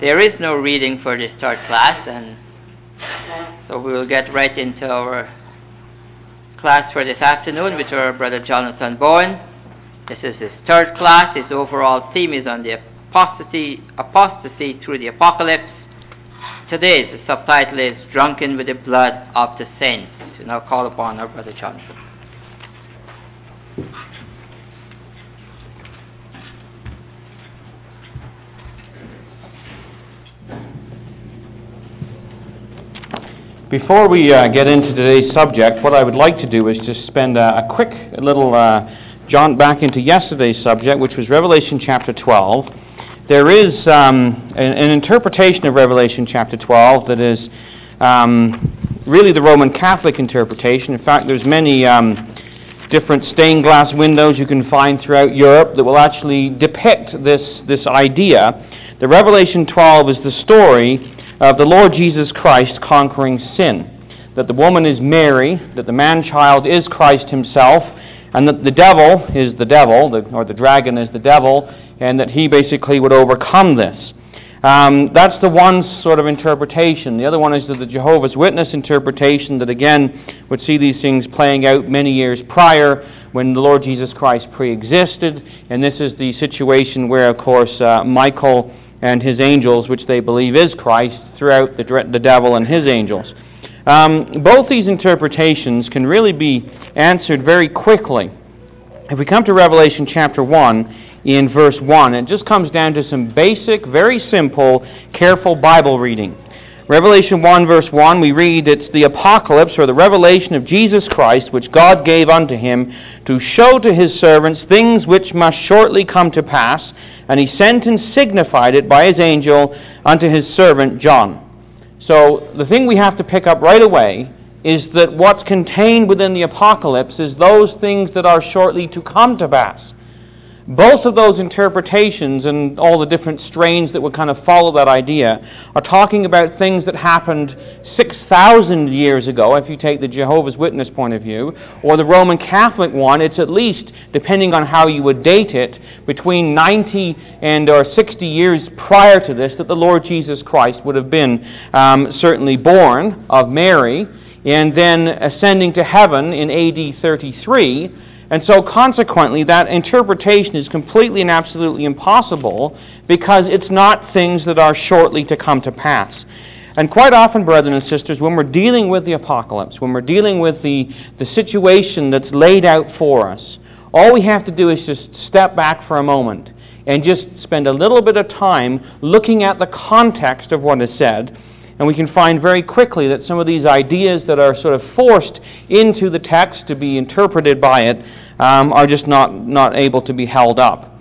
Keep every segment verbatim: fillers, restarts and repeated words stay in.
There is no reading for this third class, and so we will get right into our class for this afternoon with our brother Jonathan Bowen. This is his third class. His overall theme is on the apostasy, apostasy through the apocalypse. Today, the subtitle is Drunken with the Blood of the Saints. So now call upon our brother Jonathan. Before we uh, get into today's subject, what I would like to do is just spend a, a quick little uh, jaunt back into yesterday's subject, which was Revelation chapter twelve. There is um, an, an interpretation of Revelation chapter twelve that is um, really the Roman Catholic interpretation. In fact, there's many um, different stained glass windows you can find throughout Europe that will actually depict this, this idea. The Revelation twelve is the story of the Lord Jesus Christ conquering sin, that the woman is Mary, that the man-child is Christ himself, and that the devil is the devil, the, or the dragon is the devil, and that he basically would overcome this. Um, that's the one sort of interpretation. The other one is the Jehovah's Witness interpretation that again would see these things playing out many years prior when the Lord Jesus Christ pre-existed, and this is the situation where, of course, uh, Michael and his angels, which they believe is Christ, throughout the, the devil and his angels. Um, both these interpretations can really be answered very quickly. If we come to Revelation chapter one, in verse one, it just comes down to some basic, very simple, careful Bible reading. Revelation one, verse one, we read, it's the apocalypse, or the revelation of Jesus Christ, which God gave unto him, to show to his servants things which must shortly come to pass, and he sent and signified it by his angel unto his servant John. So the thing we have to pick up right away is that what's contained within the apocalypse is those things that are shortly to come to pass. Both of those interpretations and all the different strains that would kind of follow that idea are talking about things that happened six thousand years ago, if you take the Jehovah's Witness point of view, or the Roman Catholic one, it's at least, depending on how you would date it, between ninety and or sixty years prior to this, that the Lord Jesus Christ would have been um, certainly born of Mary, and then ascending to heaven in A D thirty-three. And so consequently, that interpretation is completely and absolutely impossible because it's not things that are shortly to come to pass. And quite often, brethren and sisters, when we're dealing with the apocalypse, when we're dealing with the, the situation that's laid out for us, all we have to do is just step back for a moment and just spend a little bit of time looking at the context of what is said, and we can find very quickly that some of these ideas that are sort of forced into the text to be interpreted by it um, are just not, not able to be held up.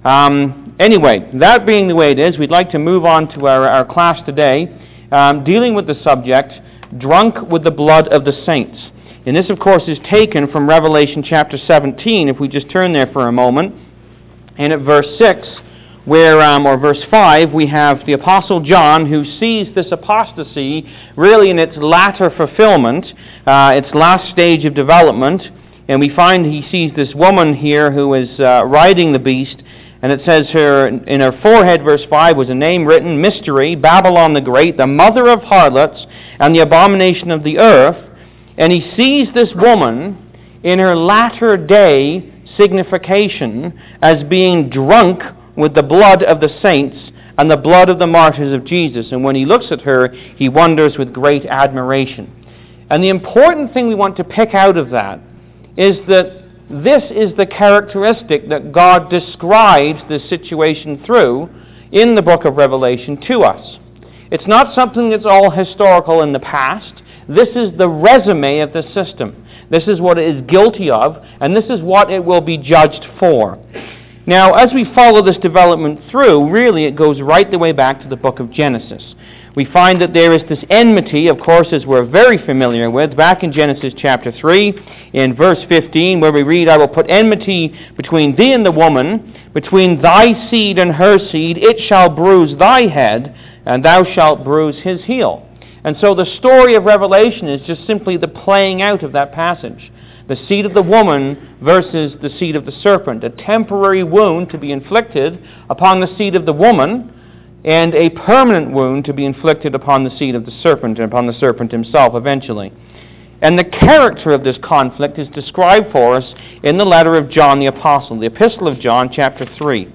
Um, anyway, that being the way it is, we'd like to move on to our, our class today, um, dealing with the subject, Drunk with the Blood of the Saints. And this, of course, is taken from Revelation chapter seventeen, if we just turn there for a moment. And at verse six, where, um, or verse five, we have the Apostle John who sees this apostasy really in its latter fulfillment, uh, its last stage of development. And we find he sees this woman here who is uh, riding the beast, and it says her, in her forehead, verse five, was a name written, Mystery, Babylon the Great, the mother of harlots, and the abomination of the earth. And he sees this woman in her latter day signification as being drunk with the blood of the saints and the blood of the martyrs of Jesus. And when he looks at her, he wonders with great admiration. And the important thing we want to pick out of that is that this is the characteristic that God describes this situation through in the book of Revelation to us. It's not something that's all historical in the past. This is the resume of the system. This is what it is guilty of, and this is what it will be judged for. Now, as we follow this development through, really it goes right the way back to the book of Genesis. We find that there is this enmity, of course, as we're very familiar with, back in Genesis chapter three, in verse fifteen, where we read, I will put enmity between thee and the woman, between thy seed and her seed, it shall bruise thy head, and thou shalt bruise his heel. And so the story of Revelation is just simply the playing out of that passage. The seed of the woman versus the seed of the serpent. A temporary wound to be inflicted upon the seed of the woman and a permanent wound to be inflicted upon the seed of the serpent and upon the serpent himself eventually. And the character of this conflict is described for us in the letter of John the Apostle, the Epistle of John, chapter three.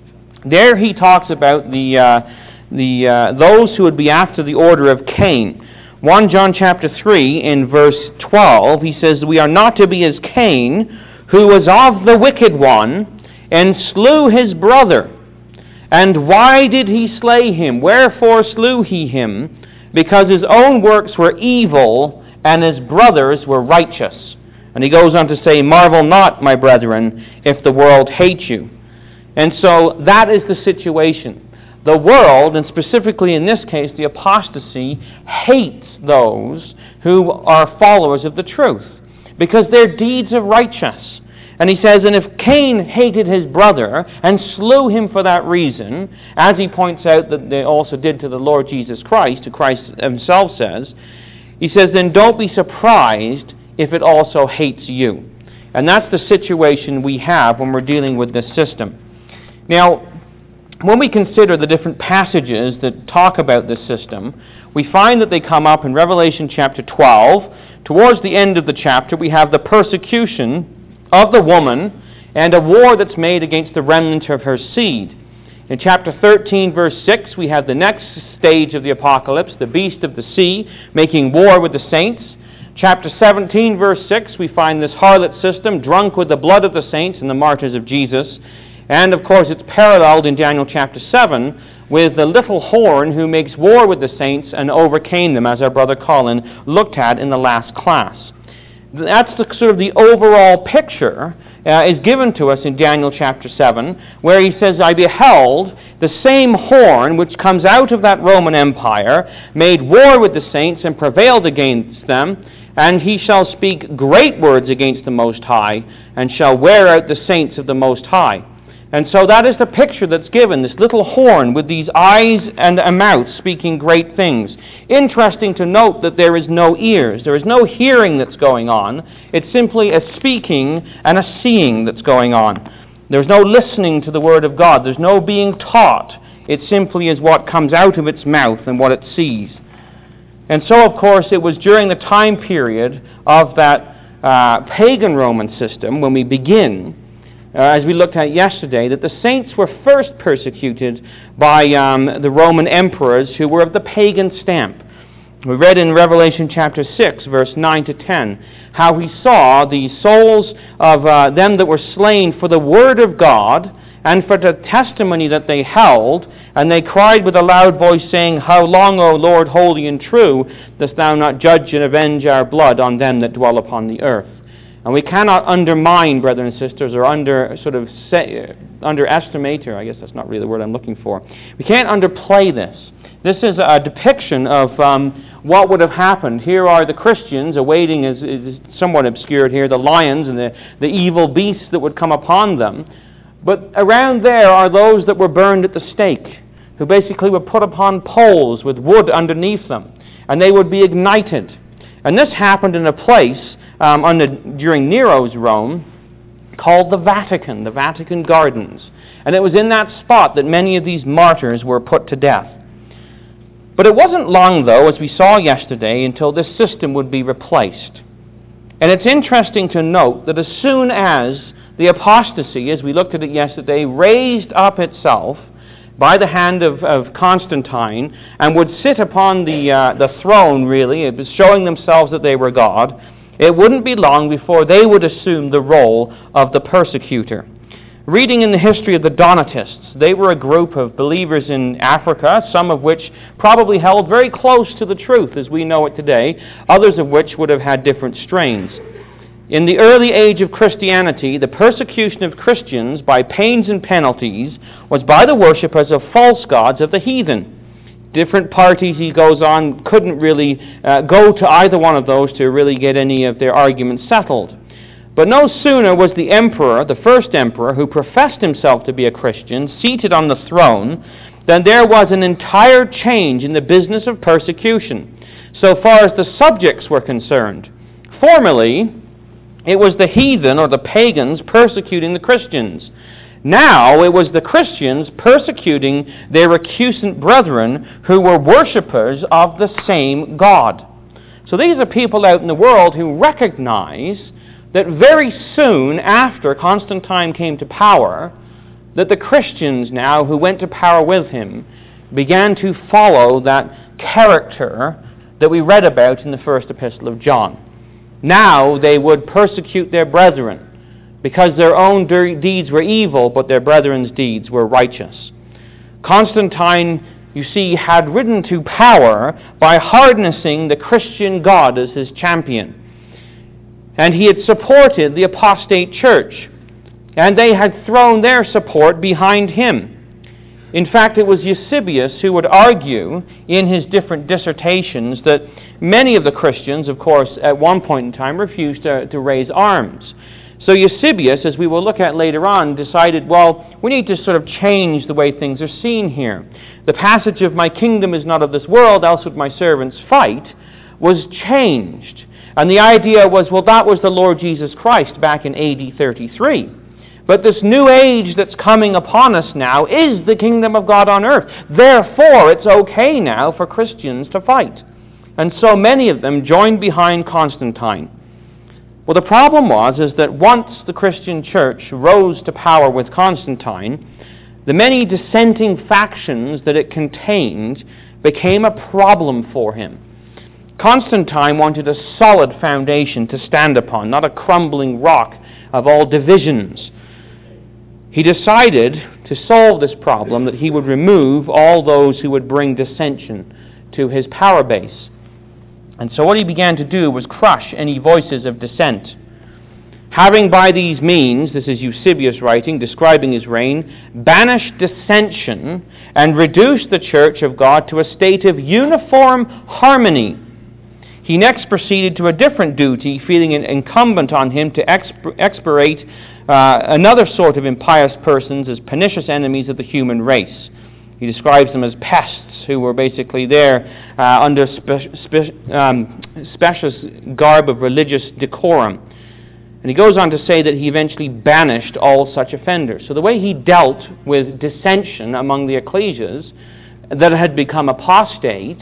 There he talks about the uh, the uh, those who would be after the order of Cain. First John chapter three, in verse twelve, he says, "We are not to be as Cain, who was of the wicked one, and slew his brother. And why did he slay him? Wherefore slew he him? Because his own works were evil, and his brothers were righteous." And he goes on to say, "Marvel not, my brethren, if the world hate you." And so that is the situation. The world, and specifically in this case the apostasy, hates those who are followers of the truth, because their deeds are righteous. And he says, and if Cain hated his brother and slew him for that reason, as he points out that they also did to the Lord Jesus Christ, who Christ himself says, he says, then don't be surprised if it also hates you. And that's the situation we have when we're dealing with this system. Now, when we consider the different passages that talk about this system, we find that they come up in Revelation chapter twelve. Towards the end of the chapter, we have the persecution of the woman and a war that's made against the remnant of her seed. In chapter thirteen, verse six, we have the next stage of the apocalypse, the beast of the sea, making war with the saints. Chapter seventeen, verse six, we find this harlot system, drunk with the blood of the saints and the martyrs of Jesus. And, of course, it's paralleled in Daniel chapter seven with the little horn who makes war with the saints and overcame them, as our brother Colin looked at in the last class. That's the sort of the overall picture uh, is given to us in Daniel chapter seven, where he says, I beheld the same horn which comes out of that Roman Empire, made war with the saints and prevailed against them, and he shall speak great words against the Most High, and shall wear out the saints of the Most High. And so that is the picture that's given, this little horn with these eyes and a mouth speaking great things. Interesting to note that there is no ears. There is no hearing that's going on. It's simply a speaking and a seeing that's going on. There's no listening to the Word of God. There's no being taught. It simply is what comes out of its mouth and what it sees. And so, of course, it was during the time period of that uh, pagan Roman system, when we begin, Uh, as we looked at yesterday, that the saints were first persecuted by um, the Roman emperors who were of the pagan stamp. We read in Revelation chapter six, verse nine to ten, how he saw the souls of uh, them that were slain for the word of God and for the testimony that they held, and they cried with a loud voice, saying, How long, O Lord, holy and true, dost thou not judge and avenge our blood on them that dwell upon the earth? And we cannot undermine, brethren and sisters, or under sort of say, underestimate, or I guess that's not really the word I'm looking for. We can't underplay this. This is a depiction of um, what would have happened. Here are the Christians awaiting, is, is somewhat obscured here, the lions and the, the evil beasts that would come upon them. But around there are those that were burned at the stake, who basically were put upon poles with wood underneath them, and they would be ignited. And this happened in a place Um, under, during Nero's Rome, called the Vatican, the Vatican Gardens. And it was in that spot that many of these martyrs were put to death. But it wasn't long, though, as we saw yesterday, until this system would be replaced. And it's interesting to note that as soon as the apostasy, as we looked at it yesterday, raised up itself by the hand of, of Constantine, and would sit upon the, uh, the throne, really, it was showing themselves that they were God, it wouldn't be long before they would assume the role of the persecutor. Reading in the history of the Donatists, they were a group of believers in Africa, some of which probably held very close to the truth as we know it today, others of which would have had different strains. In the early age of Christianity, the persecution of Christians by pains and penalties was by the worshippers of false gods of the heathen. Different parties, he goes on, couldn't really uh, go to either one of those to really get any of their arguments settled. But no sooner was the emperor, the first emperor, who professed himself to be a Christian, seated on the throne, than there was an entire change in the business of persecution, so far as the subjects were concerned. Formerly, it was the heathen or the pagans persecuting the Christians. Now it was the Christians persecuting their recusant brethren who were worshippers of the same God. So these are people out in the world who recognize that very soon after Constantine came to power, that the Christians now who went to power with him began to follow that character that we read about in the first epistle of John. Now they would persecute their brethren because their own deeds were evil, but their brethren's deeds were righteous. Constantine, you see, had risen to power by harnessing the Christian God as his champion. And he had supported the apostate church, and they had thrown their support behind him. In fact, it was Eusebius who would argue in his different dissertations that many of the Christians, of course, at one point in time refused to, to raise arms. So Eusebius, as we will look at later on, decided, well, we need to sort of change the way things are seen here. The passage of "my kingdom is not of this world, else would my servants fight," was changed. And the idea was, well, that was the Lord Jesus Christ back in A D thirty-three. But this new age that's coming upon us now is the kingdom of God on earth. Therefore, it's okay now for Christians to fight. And so many of them joined behind Constantine. Well, the problem was is that once the Christian church rose to power with Constantine, the many dissenting factions that it contained became a problem for him. Constantine wanted a solid foundation to stand upon, not a crumbling rock of all divisions. He decided to solve this problem that he would remove all those who would bring dissension to his power base. And so what he began to do was crush any voices of dissent. Having by these means, this is Eusebius writing, describing his reign, banished dissension and reduced the church of God to a state of uniform harmony. He next proceeded to a different duty, feeling it incumbent on him to exp- expurgate uh, another sort of impious persons as pernicious enemies of the human race. He describes them as pests who were basically there uh, under spe- spe- um, specious garb of religious decorum. And he goes on to say that he eventually banished all such offenders. So the way he dealt with dissension among the ecclesias that had become apostate,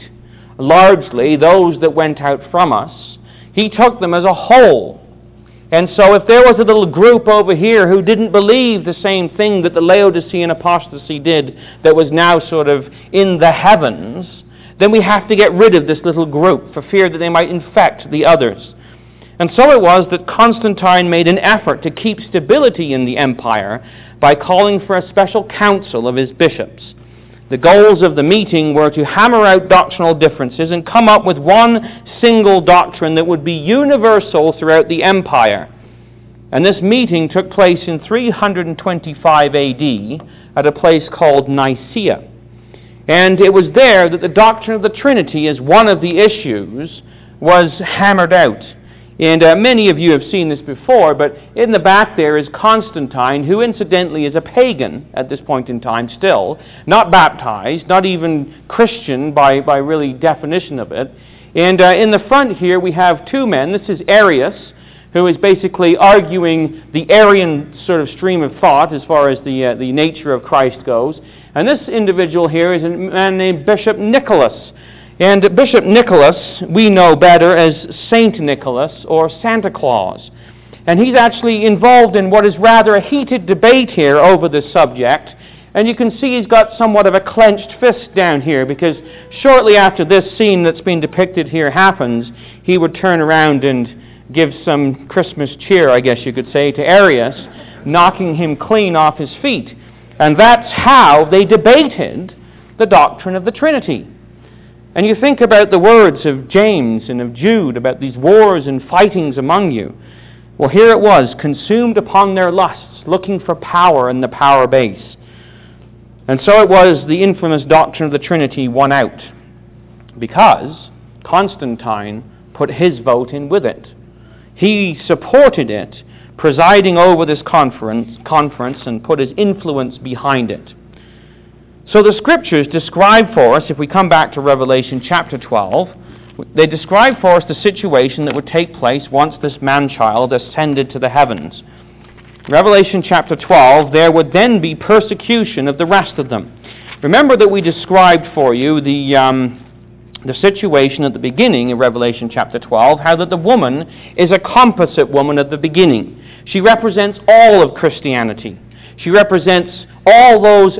largely those that went out from us, he took them as a whole. And so if there was a little group over here who didn't believe the same thing that the Laodicean apostasy did, that was now sort of in the heavens, then we have to get rid of this little group for fear that they might infect the others. And so it was that Constantine made an effort to keep stability in the empire by calling for a special council of his bishops. The goals of the meeting were to hammer out doctrinal differences and come up with one single doctrine that would be universal throughout the empire. And this meeting took place in three hundred twenty-five A D at a place called Nicaea. And it was there that the doctrine of the Trinity as one of the issues was hammered out. And uh, many of you have seen this before, but in the back there is Constantine, who incidentally is a pagan at this point in time still, not baptized, not even Christian by, by really definition of it. And uh, in the front here we have two men. This is Arius, who is basically arguing the Arian sort of stream of thought as far as the, uh, the nature of Christ goes. And this individual here is a man named Bishop Nicholas. And Bishop Nicholas, we know better as Saint Nicholas or Santa Claus. And he's actually involved in what is rather a heated debate here over this subject. And you can see he's got somewhat of a clenched fist down here, because shortly after this scene that's been depicted here happens, he would turn around and give some Christmas cheer, I guess you could say, to Arius, knocking him clean off his feet. And that's how they debated the doctrine of the Trinity. And you think about the words of James and of Jude about these wars and fightings among you. Well, here it was, consumed upon their lusts, looking for power in the power base. And so it was the infamous doctrine of the Trinity won out, because Constantine put his vote in with it. He supported it, presiding over this conference, conference and put his influence behind it. So the Scriptures describe for us, if we come back to Revelation chapter twelve, they describe for us the situation that would take place once this man-child ascended to the heavens. Revelation chapter twelve, there would then be persecution of the rest of them. Remember that we described for you the um, the situation at the beginning of Revelation chapter twelve, how that the woman is a composite woman at the beginning. She represents all of Christianity. She represents all those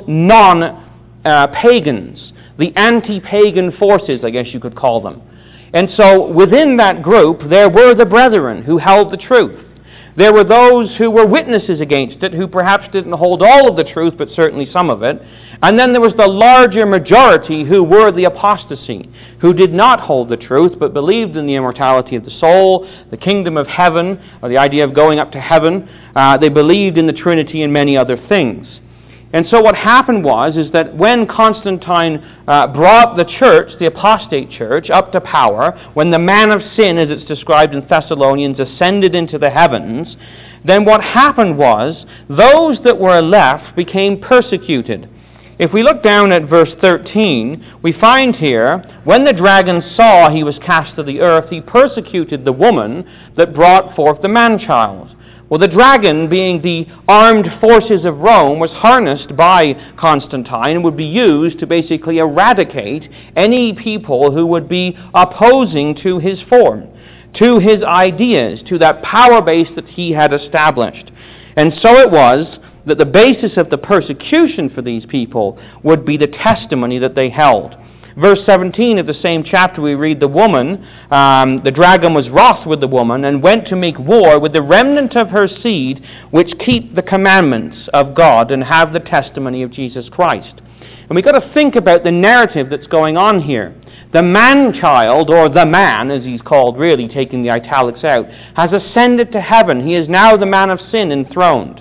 non-pagans, uh, the anti-pagan forces, I guess you could call them. And so within that group, there were the brethren who held the truth. There were those who were witnesses against it, who perhaps didn't hold all of the truth, but certainly some of it. And then there was the larger majority who were the apostasy, who did not hold the truth, but believed in the immortality of the soul, the kingdom of heaven, or the idea of going up to heaven. Uh, they believed in the Trinity and many other things. And so what happened was, is that when Constantine uh, brought the church, the apostate church, up to power, when the man of sin, as it's described in Thessalonians, ascended into the heavens, then what happened was, those that were left became persecuted. If we look down at verse thirteen, we find here, when the dragon saw he was cast to the earth, he persecuted the woman that brought forth the man-child. Well, the dragon, being the armed forces of Rome, was harnessed by Constantine and would be used to basically eradicate any people who would be opposing to his form, to his ideas, to that power base that he had established. And so it was that the basis of the persecution for these people would be the testimony that they held. Verse seventeen of the same chapter we read, the woman, um, the dragon was wroth with the woman and went to make war with the remnant of her seed, which keep the commandments of God and have the testimony of Jesus Christ. And we've got to think about the narrative that's going on here. The man-child, or the man, as he's called really, taking the italics out, has ascended to heaven. He is now the man of sin enthroned.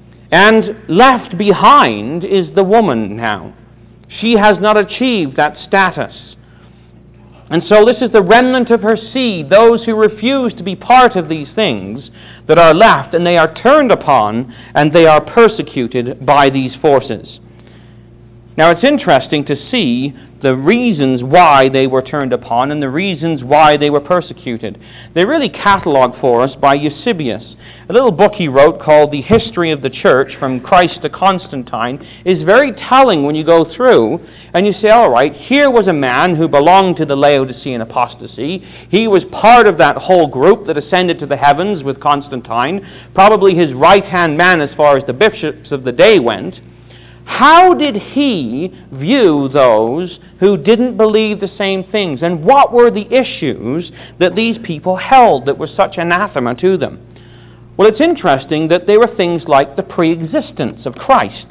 And left behind is the woman now. She has not achieved that status. And so this is the remnant of her seed, those who refuse to be part of these things that are left, and they are turned upon, and they are persecuted by these forces. Now it's interesting to see the reasons why they were turned upon and the reasons why they were persecuted. They're really catalogued for us by Eusebius. A little book he wrote called The History of the Church, From Christ to Constantine, is very telling when you go through and you say, all right, here was a man who belonged to the Laodicean apostasy. He was part of that whole group that ascended to the heavens with Constantine, probably his right-hand man as far as the bishops of the day went. How did he view those who didn't believe the same things? And what were the issues that these people held that were such anathema to them? Well, it's interesting that they were things like the pre-existence of Christ.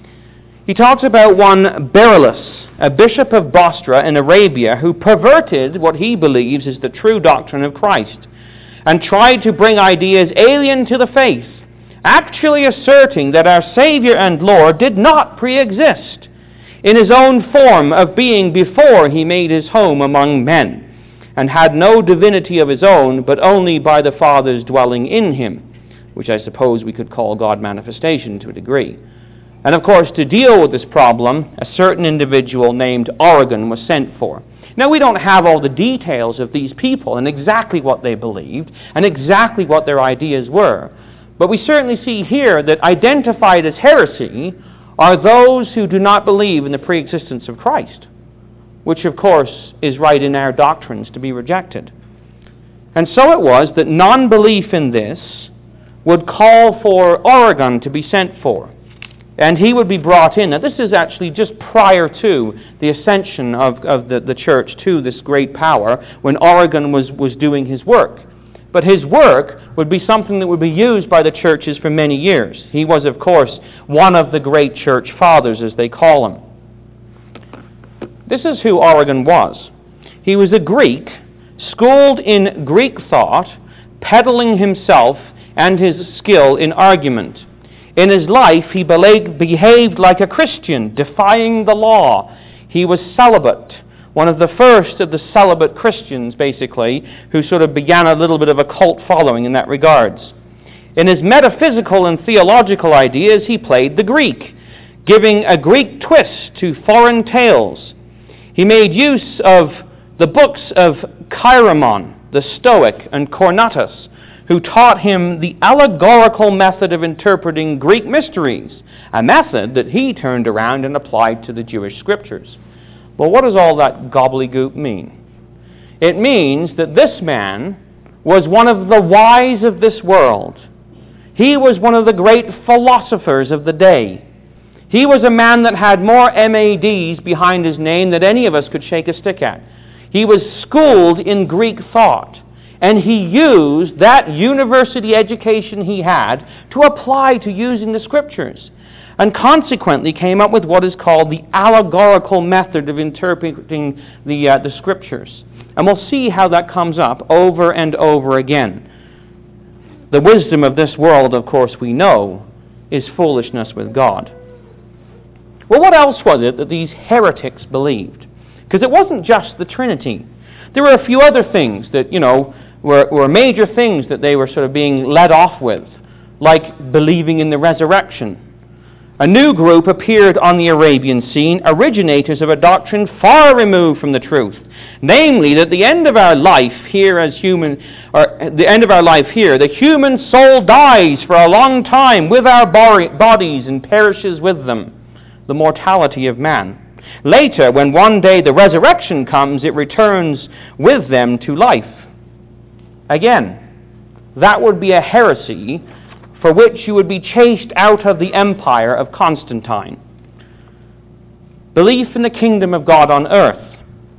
He talks about one Beryllus, a bishop of Bostra in Arabia, who perverted what he believes is the true doctrine of Christ and tried to bring ideas alien to the faith, actually asserting that our Savior and Lord did not pre-exist in his own form of being before he made his home among men, and had no divinity of his own, but only by the Father's dwelling in him, which I suppose we could call God manifestation to a degree. And of course, to deal with this problem, a certain individual named Origen was sent for. Now, we don't have all the details of these people and exactly what they believed and exactly what their ideas were, but we certainly see here that identified as heresy are those who do not believe in the pre-existence of Christ, which of course is right in our doctrines to be rejected. And so it was that non-belief in this would call for Origen to be sent for, and he would be brought in. Now this is actually just prior to the ascension of, of the, the church to this great power, when Origen was, was doing his work. But his work would be something that would be used by the churches for many years. He was, of course, one of the great church fathers, as they call him. This is who Origen was. He was a Greek, schooled in Greek thought, peddling himself and his skill in argument. In his life, he behaved like a Christian, defying the law. He was celibate, one of the first of the celibate Christians, basically, who sort of began a little bit of a cult following in that regards. In his metaphysical and theological ideas, he played the Greek, giving a Greek twist to foreign tales. He made use of the books of Chaeremon, the Stoic, and Cornutus, who taught him the allegorical method of interpreting Greek mysteries, a method that he turned around and applied to the Jewish scriptures. Well, what does all that gobbledygook mean? It means that this man was one of the wise of this world. He was one of the great philosophers of the day. He was a man that had more M A Ds behind his name than any of us could shake a stick at. He was schooled in Greek thought, and he used that university education he had to apply to using the scriptures, and consequently came up with what is called the allegorical method of interpreting the, uh, the scriptures. And we'll see how that comes up over and over again. The wisdom of this world, of course, we know, is foolishness with God. Well, what else was it that these heretics believed? Because it wasn't just the Trinity. There were a few other things that, you know, were, were major things that they were sort of being led off with, like believing in the resurrection. A new group appeared on the Arabian scene, originators of a doctrine far removed from the truth, namely that the end of our life here as human, or the end of our life here, the human soul dies for a long time with our bodies and perishes with them, the mortality of man. Later, when one day the resurrection comes, it returns with them to life. Again, that would be a heresy for which you would be chased out of the empire of Constantine. Belief in the kingdom of God on earth,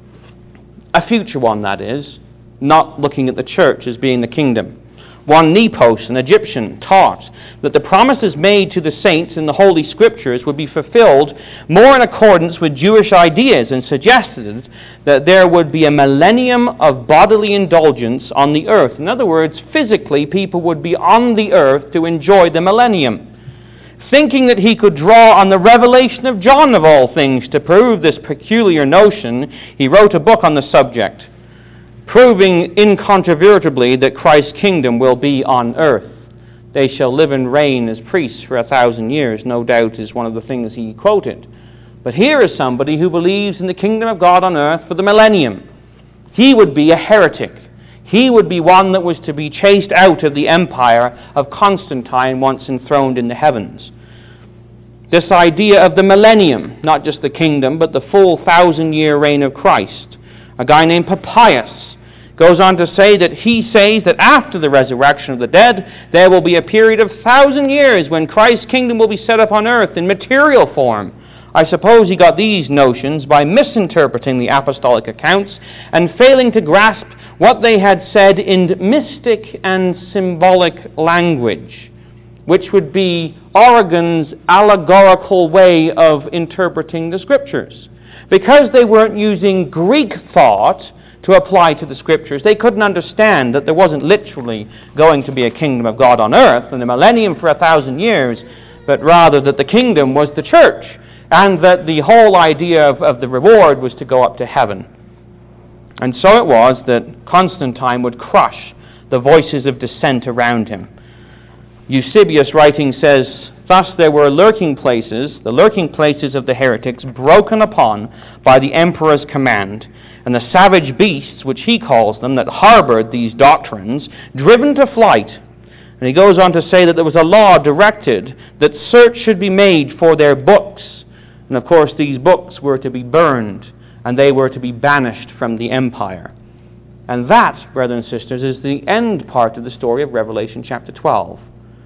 a future one that is, not looking at the church as being the kingdom. One Nepos, an Egyptian, taught that the promises made to the saints in the Holy Scriptures would be fulfilled more in accordance with Jewish ideas, and suggested that there would be a millennium of bodily indulgence on the earth. In other words, physically, people would be on the earth to enjoy the millennium. Thinking that he could draw on the revelation of John of all things to prove this peculiar notion, he wrote a book on the subject, proving incontrovertibly that Christ's kingdom will be on earth. They shall live and reign as priests for a thousand years, no doubt is one of the things he quoted. But here is somebody who believes in the kingdom of God on earth for the millennium. He would be a heretic. He would be one that was to be chased out of the empire of Constantine once enthroned in the heavens. This idea of the millennium, not just the kingdom, but the full thousand-year reign of Christ. A guy named Papias goes on to say that he says that after the resurrection of the dead, there will be a period of thousand years when Christ's kingdom will be set up on earth in material form. I suppose he got these notions by misinterpreting the apostolic accounts and failing to grasp what they had said in mystic and symbolic language, which would be Origen's allegorical way of interpreting the scriptures. Because they weren't using Greek thought to apply to the scriptures, they couldn't understand that there wasn't literally going to be a kingdom of God on earth and a millennium for a thousand years, but rather that the kingdom was the church, and that the whole idea of, of the reward was to go up to heaven. And so it was that Constantine would crush the voices of dissent around him. Eusebius writing says, "Thus there were lurking places, the lurking places of the heretics, broken upon by the emperor's command, and the savage beasts, which he calls them, that harbored these doctrines, driven to flight." And he goes on to say that there was a law directed that search should be made for their books. And of course these books were to be burned, and they were to be banished from the empire. And that, brothers and sisters, is the end part of the story of Revelation chapter twelve.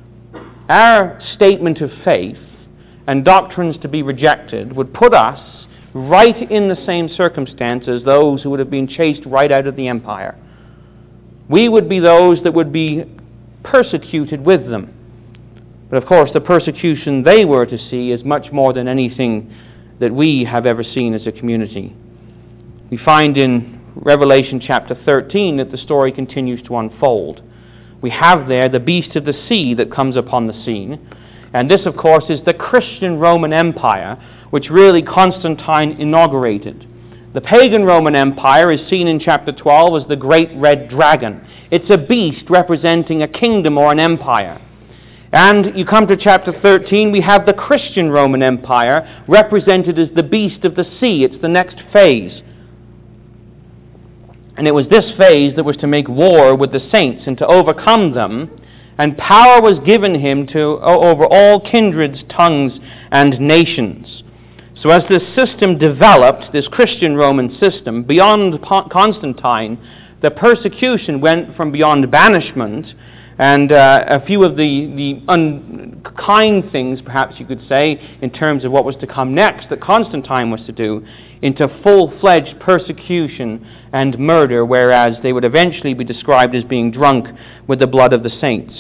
Our statement of faith and doctrines to be rejected would put us right in the same circumstance as those who would have been chased right out of the empire. We would be those that would be persecuted with them. But of course, the persecution they were to see is much more than anything that we have ever seen as a community. We find in Revelation chapter thirteen that the story continues to unfold. We have there the beast of the sea that comes upon the scene. And this, of course, is the Christian Roman Empire, which really Constantine inaugurated. The pagan Roman Empire is seen in chapter twelve as the great red dragon. It's a beast representing a kingdom or an empire. And you come to chapter thirteen, we have the Christian Roman Empire represented as the beast of the sea. It's the next phase. And it was this phase that was to make war with the saints and to overcome them, and power was given him to over all kindreds, tongues, and nations. So as this system developed, this Christian Roman system, beyond Constantine, the persecution went from beyond banishment and uh, a few of the, the unkind things, perhaps you could say, in terms of what was to come next that Constantine was to do, into full-fledged persecution and murder, whereas they would eventually be described as being drunk with the blood of the saints.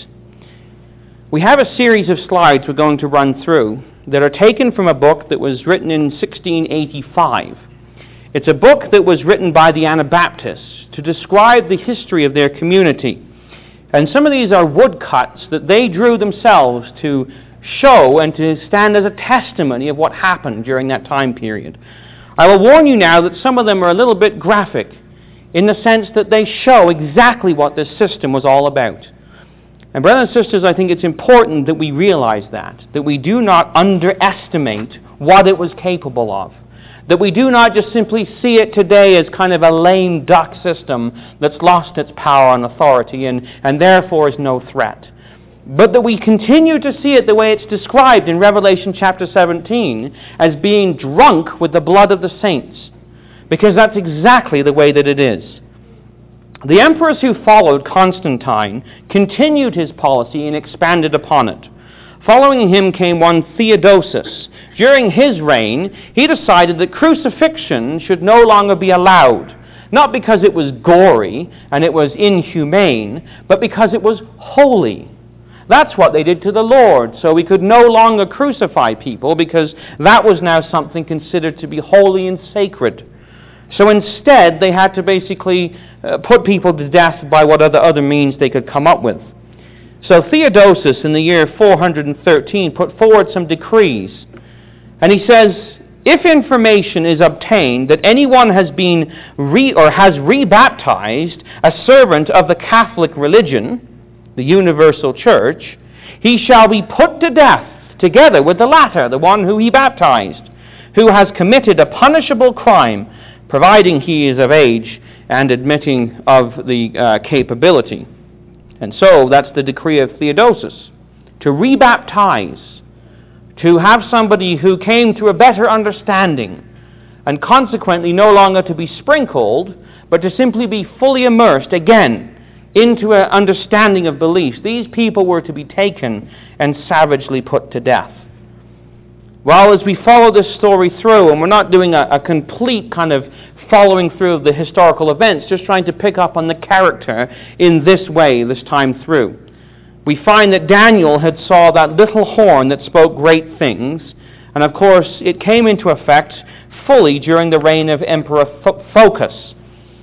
We have a series of slides we're going to run through that are taken from a book that was written in sixteen eighty-five. It's a book that was written by the Anabaptists to describe the history of their community. And some of these are woodcuts that they drew themselves to show and to stand as a testimony of what happened during that time period. I will warn you now that some of them are a little bit graphic in the sense that they show exactly what this system was all about. And brothers and sisters, I think it's important that we realize that, that we do not underestimate what it was capable of. That we do not just simply see it today as kind of a lame duck system that's lost its power and authority and, and therefore is no threat. But that we continue to see it the way it's described in Revelation chapter seventeen as being drunk with the blood of the saints. Because that's exactly the way that it is. The emperors who followed Constantine continued his policy and expanded upon it. Following him came one Theodosius. During his reign, he decided that crucifixion should no longer be allowed, not because it was gory and it was inhumane, but because it was holy. That's what they did to the Lord, so we could no longer crucify people because that was now something considered to be holy and sacred. So instead, they had to basically uh, put people to death by whatever other means they could come up with. So Theodosius, in the year four hundred thirteen, put forward some decrees. And he says, if information is obtained that anyone has been re- or has rebaptized a servant of the Catholic religion, the universal church, he shall be put to death together with the latter, the one who he baptized, who has committed a punishable crime, providing he is of age and admitting of the uh, capability. And so that's the decree of Theodosius, to rebaptize, to have somebody who came to a better understanding, and consequently no longer to be sprinkled, but to simply be fully immersed again into an understanding of beliefs. These people were to be taken and savagely put to death. Well, as we follow this story through, and we're not doing a, a complete kind of following through of the historical events, just trying to pick up on the character in this way this time through. We find that Daniel had saw that little horn that spoke great things, and of course it came into effect fully during the reign of Emperor Phocas.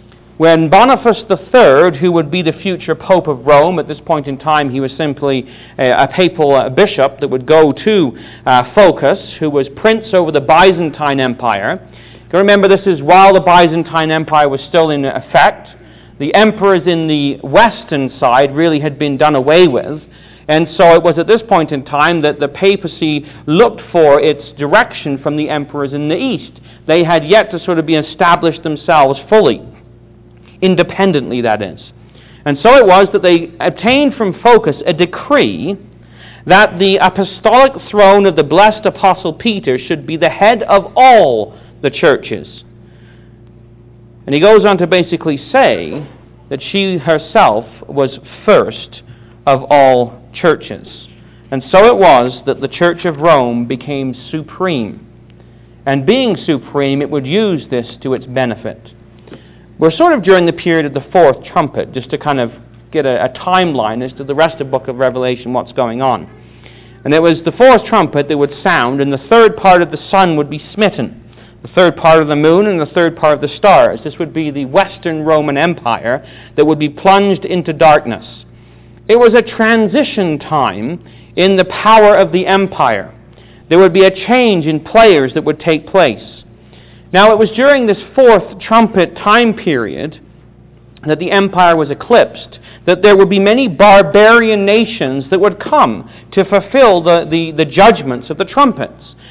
When Boniface the Third, who would be the future Pope of Rome, at this point in time he was simply a, a papal uh, bishop that would go to uh, Phocas, who was prince over the Byzantine Empire. You can remember this is while the Byzantine Empire was still in effect. The emperors in the western side really had been done away with, and so it was at this point in time that the papacy looked for its direction from the emperors in the east. They had yet to sort of be established themselves fully, independently that is. And so it was that they obtained from Phocas a decree that the apostolic throne of the blessed apostle Peter should be the head of all the churches. And he goes on to basically say that she herself was first of all churches. And so it was that the Church of Rome became supreme. And being supreme, it would use this to its benefit. We're sort of during the period of the fourth trumpet, just to kind of get a, a timeline as to the rest of the book of Revelation, what's going on. And it was the fourth trumpet that would sound, and the third part of the sun would be smitten. The third part of the moon and the third part of the stars. This would be the Western Roman Empire that would be plunged into darkness. It was a transition time in the power of the empire. There would be a change in players that would take place. Now, it was during this fourth trumpet time period that the empire was eclipsed, that there would be many barbarian nations that would come to fulfill the, the, the judgments of the trumpets.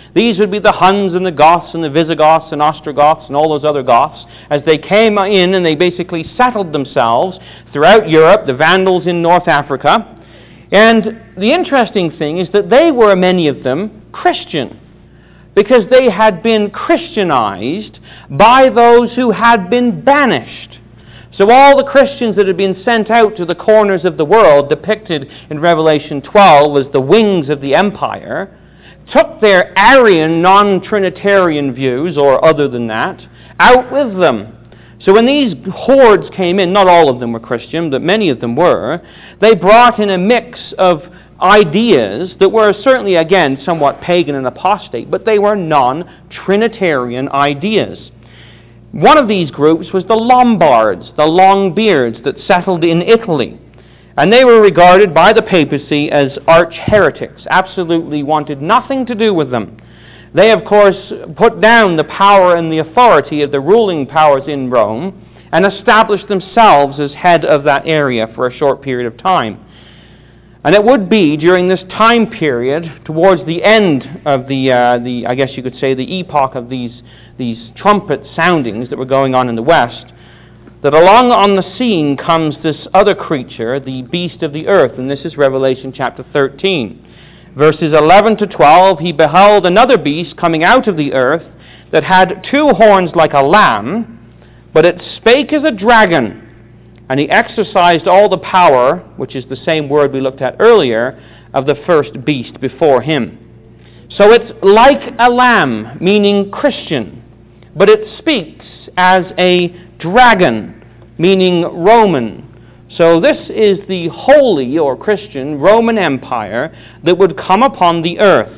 These would be the Huns and the Goths and the Visigoths and Ostrogoths and all those other Goths as they came in and they basically settled themselves throughout Europe, the Vandals in North Africa. And the interesting thing is that they were, many of them, Christian, because they had been Christianized by those who had been banished. So all the Christians that had been sent out to the corners of the world, depicted in Revelation twelve as the wings of the empire, took their Arian, non-Trinitarian views, or other than that, out with them. So when these hordes came in, not all of them were Christian, but many of them were, they brought in a mix of ideas that were certainly, again, somewhat pagan and apostate, but they were non-Trinitarian ideas. One of these groups was the Lombards, the Longbeards that settled in Italy. And they were regarded by the papacy as arch-heretics, absolutely wanted nothing to do with them. They, of course, put down the power and the authority of the ruling powers in Rome and established themselves as head of that area for a short period of time. And it would be during this time period, towards the end of the, uh, the I guess you could say, the epoch of these, these trumpet soundings that were going on in the West, that along on the scene comes this other creature, the beast of the earth, and this is Revelation chapter thirteen. Verses eleven to twelve, he beheld another beast coming out of the earth that had two horns like a lamb, but it spake as a dragon, and he exercised all the power, which is the same word we looked at earlier, of the first beast before him. So it's like a lamb, meaning Christian, but it speaks as a dragon, meaning Roman. So this is the holy or Christian Roman Empire that would come upon the earth,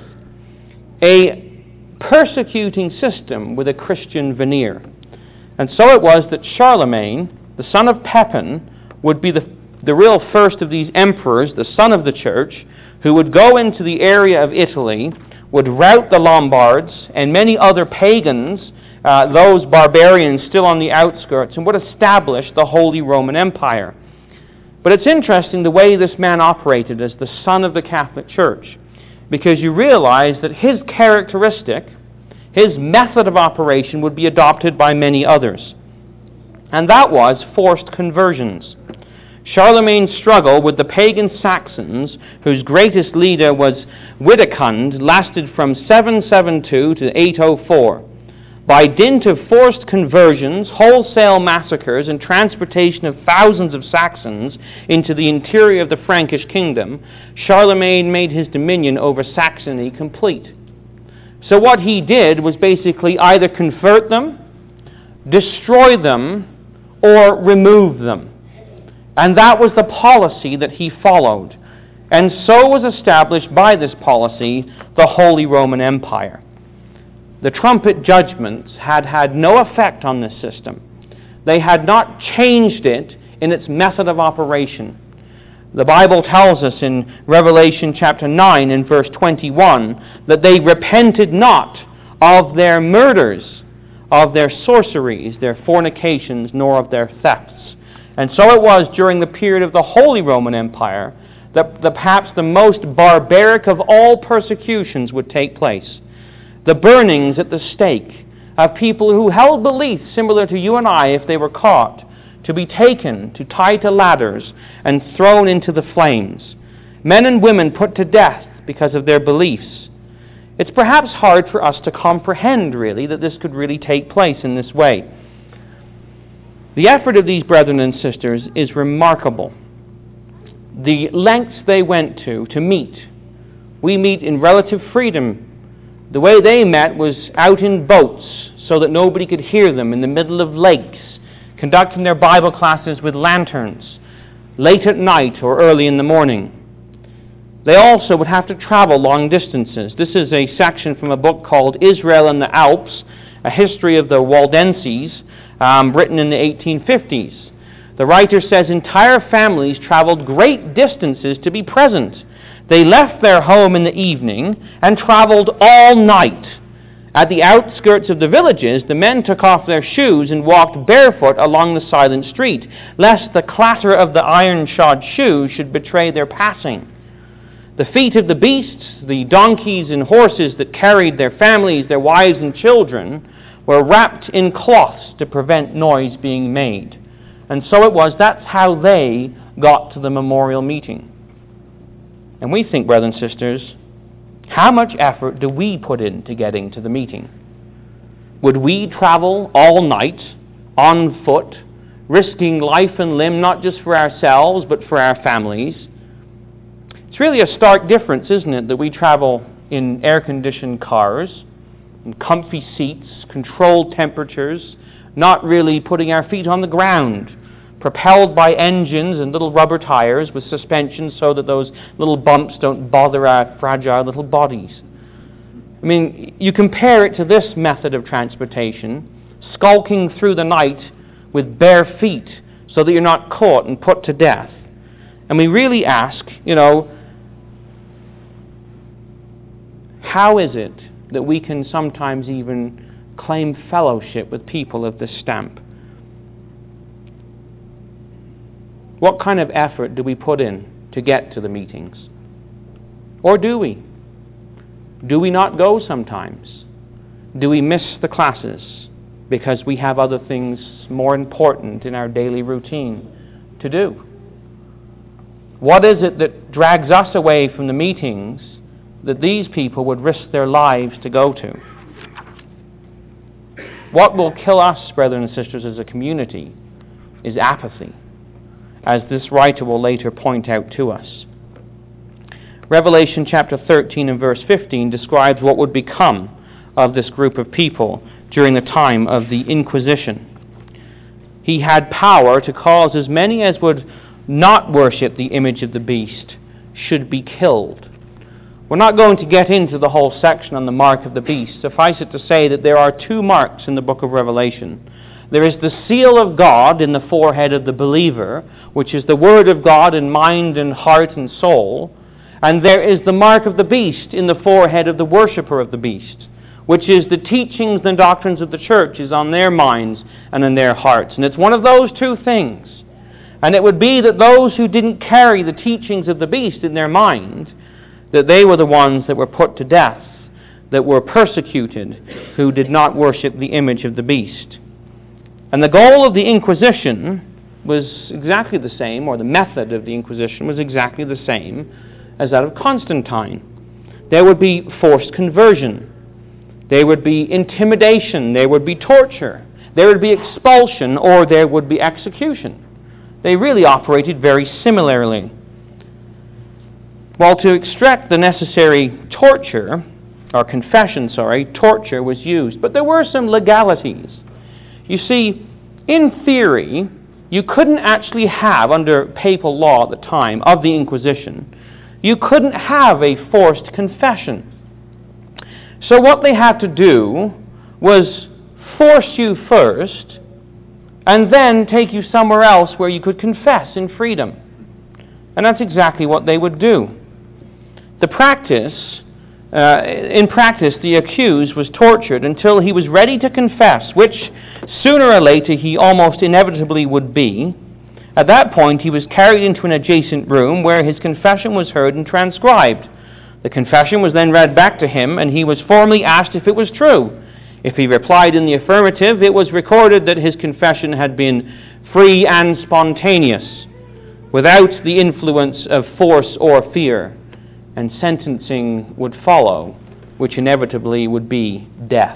a persecuting system with a Christian veneer. And so it was that Charlemagne, the son of Pepin, would be the, the real first of these emperors, the son of the church, who would go into the area of Italy, would rout the Lombards and many other pagans, Uh, those barbarians still on the outskirts, and would establish the Holy Roman Empire. But it's interesting the way this man operated as the son of the Catholic Church, because you realize that his characteristic, his method of operation would be adopted by many others. And that was forced conversions. Charlemagne's struggle with the pagan Saxons, whose greatest leader was Wittikund, lasted from seven seventy-two to eight oh four. By dint of forced conversions, wholesale massacres, and transportation of thousands of Saxons into the interior of the Frankish kingdom, Charlemagne made his dominion over Saxony complete. So what he did was basically either convert them, destroy them, or remove them. And that was the policy that he followed. And so was established by this policy the Holy Roman Empire. The trumpet judgments had had no effect on this system. They had not changed it in its method of operation. The Bible tells us in Revelation chapter nine and verse twenty-one that they repented not of their murders, of their sorceries, their fornications, nor of their thefts. And so it was during the period of the Holy Roman Empire that the, perhaps the most barbaric of all persecutions would take place. The burnings at the stake of people who held beliefs similar to you and I if they were caught, to be taken, to tie to ladders, and thrown into the flames. Men and women put to death because of their beliefs. It's perhaps hard for us to comprehend, really, that this could really take place in this way. The effort of these brethren and sisters is remarkable. The lengths they went to to meet. We meet in relative freedom. The way they met was out in boats so that nobody could hear them in the middle of lakes, conducting their Bible classes with lanterns, late at night or early in the morning. They also would have to travel long distances. This is a section from a book called Israel in the Alps, a history of the Waldenses, um, written in the eighteen fifties. The writer says entire families traveled great distances to be present. They left their home in the evening and traveled all night. At the outskirts of the villages, the men took off their shoes and walked barefoot along the silent street, lest the clatter of the iron-shod shoes should betray their passing. The feet of the beasts, the donkeys and horses that carried their families, their wives and children, were wrapped in cloths to prevent noise being made. And so it was, that's how they got to the memorial meeting. And we think, brothers and sisters, how much effort do we put into getting to the meeting? Would we travel all night on foot, risking life and limb not just for ourselves but for our families? It's really a stark difference, isn't it, that we travel in air-conditioned cars, in comfy seats, controlled temperatures, not really putting our feet on the ground, propelled by engines and little rubber tires with suspensions so that those little bumps don't bother our fragile little bodies. I mean, you compare it to this method of transportation, skulking through the night with bare feet so that you're not caught and put to death. And we really ask, you know, how is it that we can sometimes even claim fellowship with people of this stamp? What kind of effort do we put in to get to the meetings? Or do we? Do we not go sometimes? Do we miss the classes because we have other things more important in our daily routine to do? What is it that drags us away from the meetings that these people would risk their lives to go to? What will kill us, brothers and sisters, as a community is apathy, as this writer will later point out to us. Revelation chapter thirteen and verse fifteen describes what would become of this group of people during the time of the Inquisition. He had power to cause as many as would not worship the image of the beast should be killed. We're not going to get into the whole section on the mark of the beast. Suffice it to say that there are two marks in the book of Revelation. There is the seal of God in the forehead of the believer, which is the word of God in mind and heart and soul. And there is the mark of the beast in the forehead of the worshipper of the beast, which is the teachings and doctrines of the church is on their minds and in their hearts. And it's one of those two things. And it would be that those who didn't carry the teachings of the beast in their mind, that they were the ones that were put to death, that were persecuted, who did not worship the image of the beast. And the goal of the Inquisition was exactly the same, or the method of the Inquisition was exactly the same as that of Constantine. There would be forced conversion. There would be intimidation. There would be torture. There would be expulsion, or there would be execution. They really operated very similarly. Well, to extract the necessary torture, or confession, sorry, torture was used. But there were some legalities. You see, in theory, you couldn't actually have, under papal law at the time of the Inquisition, you couldn't have a forced confession. So what they had to do was force you first, and then take you somewhere else where you could confess in freedom. And that's exactly what they would do. The practice, uh, in practice, the accused was tortured until he was ready to confess, which sooner or later he almost inevitably would be. At that point, he was carried into an adjacent room where his confession was heard and transcribed. The confession was then read back to him, and he was formally asked if it was true. If he replied in the affirmative, it was recorded that his confession had been free and spontaneous, without the influence of force or fear, and sentencing would follow, which inevitably would be death.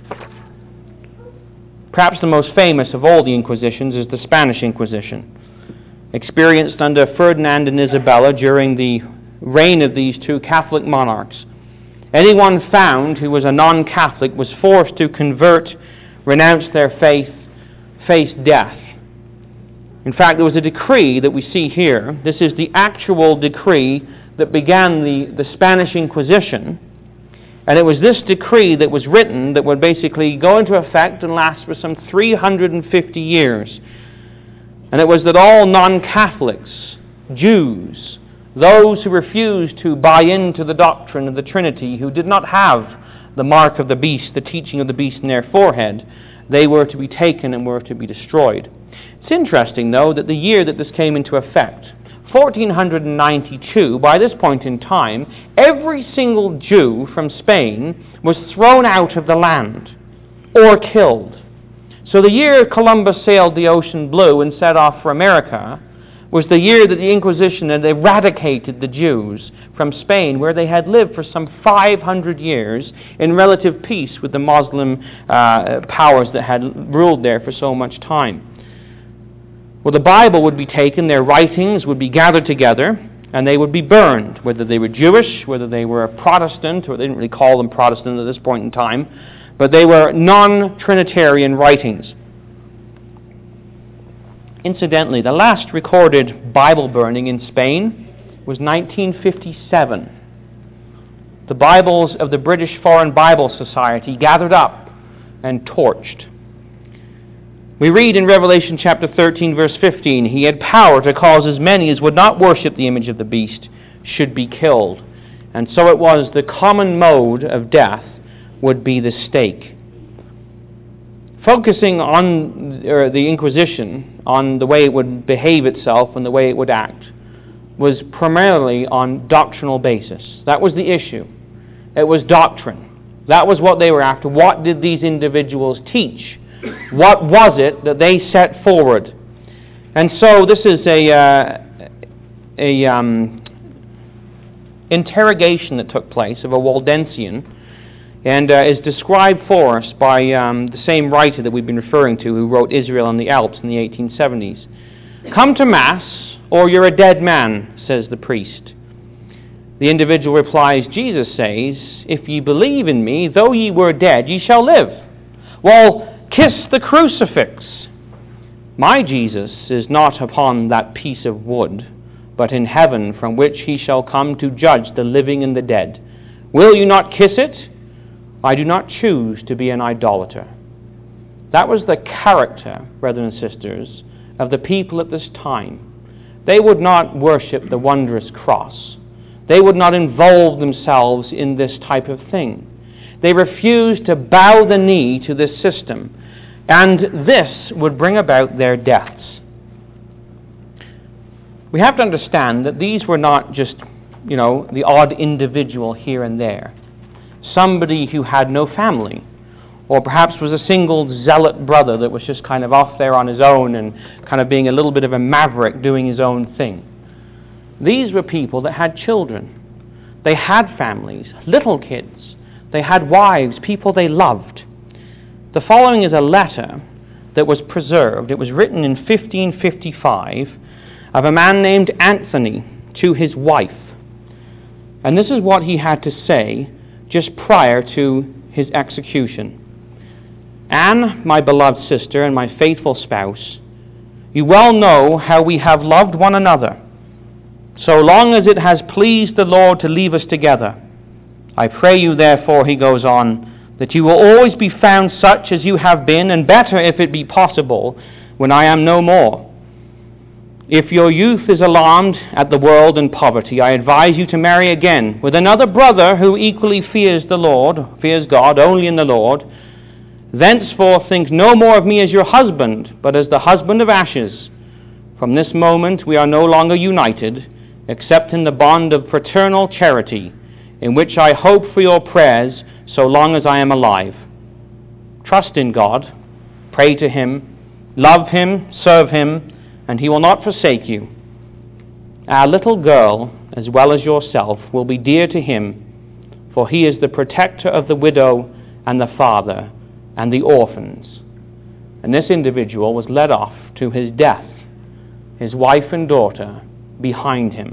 Perhaps the most famous of all the Inquisitions is the Spanish Inquisition, experienced under Ferdinand and Isabella during the reign of these two Catholic monarchs. Anyone found who was a non-Catholic was forced to convert, renounce their faith, face death. In fact, there was a decree that we see here. This is the actual decree that began the, the Spanish Inquisition. And it was this decree that was written that would basically go into effect and last for some three hundred fifty years. And it was that all non-Catholics, Jews, those who refused to buy into the doctrine of the Trinity, who did not have the mark of the beast, the teaching of the beast in their forehead, they were to be taken and were to be destroyed. It's interesting, though, that the year that this came into effect, fourteen ninety-two, by this point in time, every single Jew from Spain was thrown out of the land or killed. So the year Columbus sailed the ocean blue and set off for America was the year that the Inquisition had eradicated the Jews from Spain, where they had lived for some five hundred years in relative peace with the Muslim uh, powers that had ruled there for so much time. Well, the Bible would be taken, their writings would be gathered together, and they would be burned, whether they were Jewish, whether they were a Protestant, or they didn't really call them Protestant at this point in time, but they were non-Trinitarian writings. Incidentally, the last recorded Bible burning in Spain was nineteen fifty-seven. The Bibles of the British Foreign Bible Society gathered up and torched. We read in Revelation chapter thirteen, verse fifteen, "He had power to cause as many as would not worship the image of the beast should be killed." And so it was the common mode of death would be the stake. Focusing on or the Inquisition, on the way it would behave itself and the way it would act, was primarily on doctrinal basis. That was the issue. It was doctrine. That was what they were after. What did these individuals teach? What was it that they set forward? And so this is a, uh, a um, interrogation that took place of a Waldensian, and uh, is described for us by um, the same writer that we've been referring to, who wrote Israel on the Alps in the eighteen seventies. "Come to Mass, or you're a dead man," says the priest. The individual replies, "Jesus says, if ye believe in me, though ye were dead, ye shall live." "Well, kiss the crucifix." "My Jesus is not upon that piece of wood, but in heaven, from which he shall come to judge the living and the dead. Will you not kiss it? I do not choose to be an idolater." That was the character, brethren and sisters, of the people at this time. They would not worship the wondrous cross. They would not involve themselves in this type of thing. They refused to bow the knee to this system, and this would bring about their deaths. We have to understand that these were not just, you know, the odd individual here and there. Somebody who had no family, or perhaps was a single zealot brother that was just kind of off there on his own and kind of being a little bit of a maverick doing his own thing. These were people that had children. They had families, little kids. They had wives, people they loved. The following is a letter that was preserved. It was written in fifteen fifty-five of a man named Anthony to his wife. And this is what he had to say just prior to his execution. "Anne, my beloved sister and my faithful spouse, you well know how we have loved one another, so long as it has pleased the Lord to leave us together. I pray you, therefore," he goes on, "that you will always be found such as you have been, and better if it be possible, when I am no more. If your youth is alarmed at the world and poverty, I advise you to marry again with another brother who equally fears the Lord, fears God only in the Lord. Thenceforth think no more of me as your husband, but as the husband of ashes. From this moment we are no longer united, except in the bond of fraternal charity, in which I hope for your prayers so long as I am alive. Trust in God, pray to him, love him, serve him, and he will not forsake you. Our little girl, as well as yourself, will be dear to him, for he is the protector of the widow and the father and the orphans." And this individual was led off to his death, his wife and daughter behind him.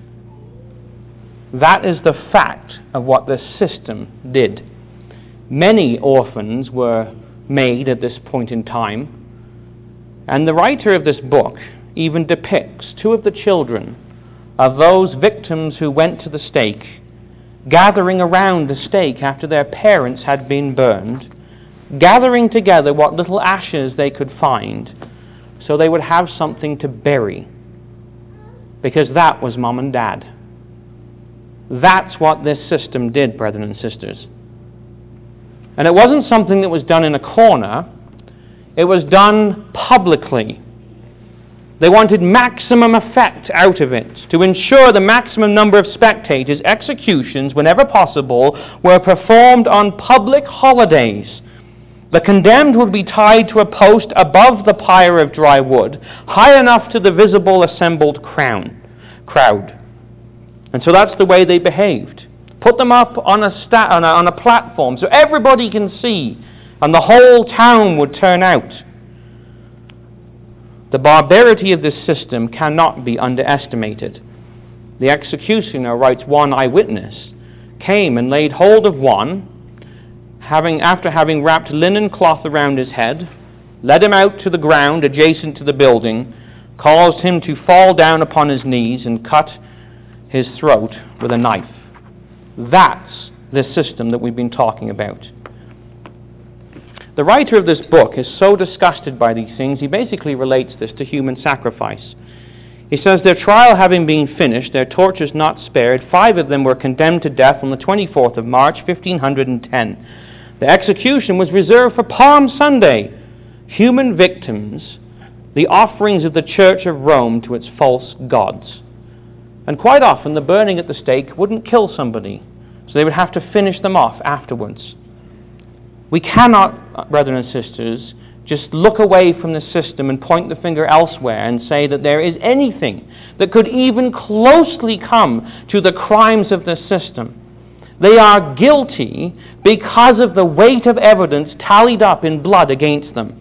That is the fact of what this system did. Many orphans were made at this point in time, and the writer of this book even depicts two of the children of those victims who went to the stake, gathering around the stake after their parents had been burned, gathering together what little ashes they could find so they would have something to bury, because that was mom and dad. That's what this system did, brethren and sisters. And it wasn't something that was done in a corner. It was done publicly. They wanted maximum effect out of it. To ensure the maximum number of spectators, executions, whenever possible, were performed on public holidays. The condemned would be tied to a post above the pyre of dry wood, high enough to the visible assembled crown, crowd. And so that's the way they behaved. Put them up on a, sta- on a, on a platform so everybody can see, and the whole town would turn out. The barbarity of this system cannot be underestimated. The executioner, writes one eyewitness, came and laid hold of one, having, after having wrapped linen cloth around his head, led him out to the ground adjacent to the building, caused him to fall down upon his knees, and cut his throat with a knife. That's the system that we've been talking about. The writer of this book is so disgusted by these things, he basically relates this to human sacrifice. He says, their trial having been finished, their tortures not spared, five of them were condemned to death on the twenty-fourth of March, fifteen ten. The execution was reserved for Palm Sunday. Human victims, the offerings of the Church of Rome to its false gods. And quite often the burning at the stake wouldn't kill somebody, so they would have to finish them off afterwards. We cannot, brothers and sisters, just look away from the system and point the finger elsewhere and say that there is anything that could even closely come to the crimes of the system. They are guilty because of the weight of evidence tallied up in blood against them.